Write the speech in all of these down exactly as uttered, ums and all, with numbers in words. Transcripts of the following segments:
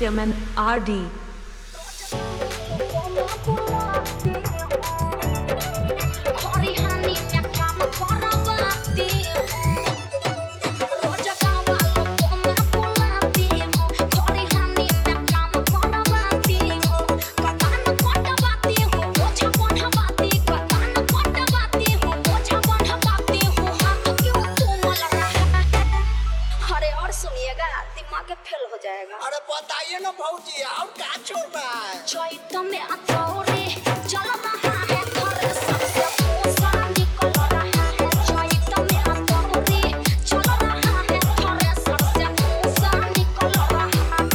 Satyam and R D. दिमाग fail हो जाएगा। अरे बताइए ना भौजी और क्या छोड़ रहा है? चैत में अतौरे चल रहा है घर सबसे पूसा निकल रहा है। चैत में अतौरे चल रहा है घर सबसे पूसा निकल रहा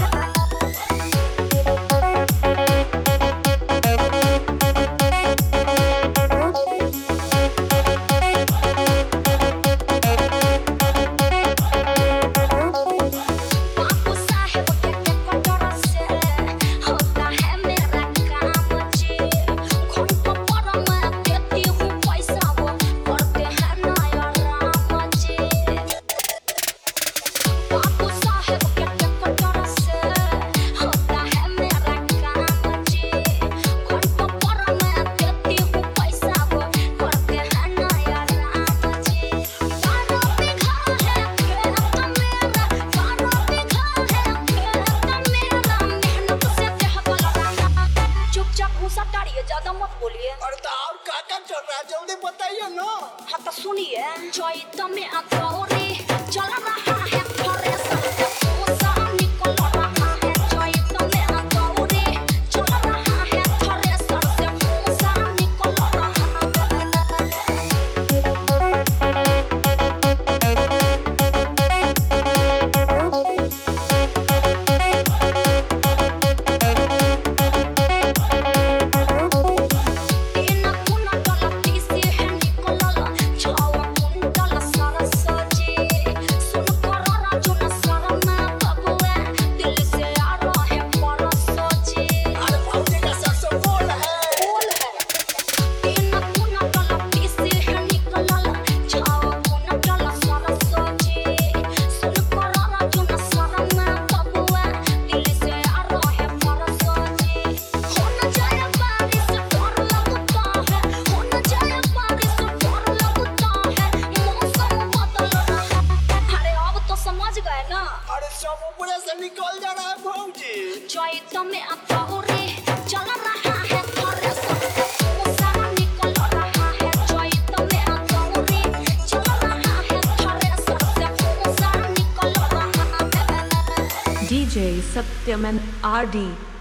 ज्यादा मत बोलिए। अरे तो और क्या क्या चल रहा है जल्दी बताइए ना। हाँ तो सुनिए, चैत में अतौरे चल रहा है घर सबसे पूसा निकल रहा है। चैत में अतौरे चल रहा है घर सबसे पूसा निकल रहा सब ऊपर से निकल जा रहा है भौजी। चैत में अतौरे चल रहा है घर सबसे पूसा निकल रहा है। चैत में अतौरे चल रहा है घर सबसे पूसा निकल रहा है। D J Satyam and R D.